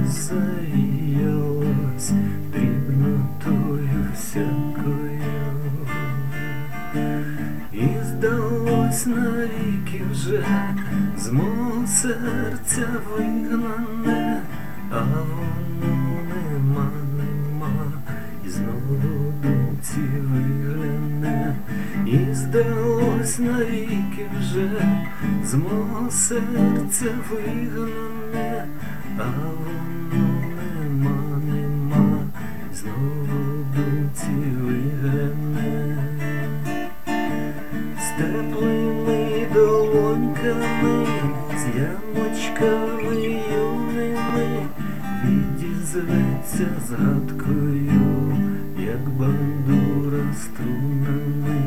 завіялось дрібнотою всякою, і здалось навіки вже з мого серця вигнане, а воно нема, і знову думці вигляне. І здалось навіки вже з мого серця вигнане, а воно нема, і знову думці вигляне. З теплими долоньками, з ямочками юними відізветься згадкою, як бандура струнами.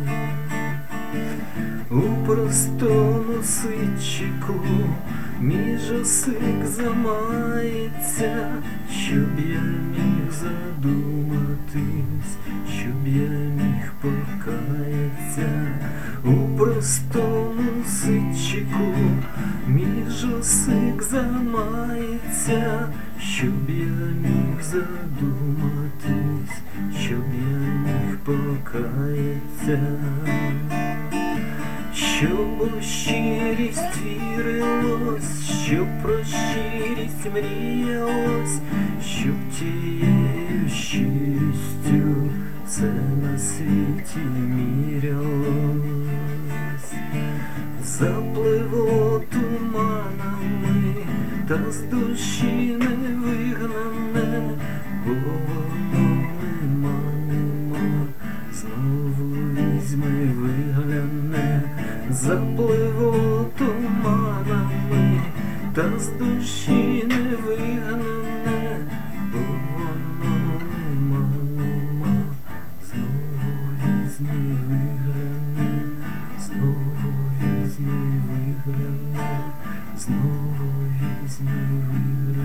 У простому ситчику між осик замається, щоб я міг задуматись, щоб я міг покаятися. У простому ситчику між осик замається, щоб я міг задуматись, щоб я міг покаятися. Щоб у щирість вірилось, щоб про щирість мріялось, щоб тією щирістю все на світі мірялось. Запливло туманами, та з душі не вигнане, бо воно нема, знову візьми вигляне. Запливло туманами, та з душі не вигнане, бо воно нема, знову візьми вигляне, знову візьми вигляне, знову візьми вигляне.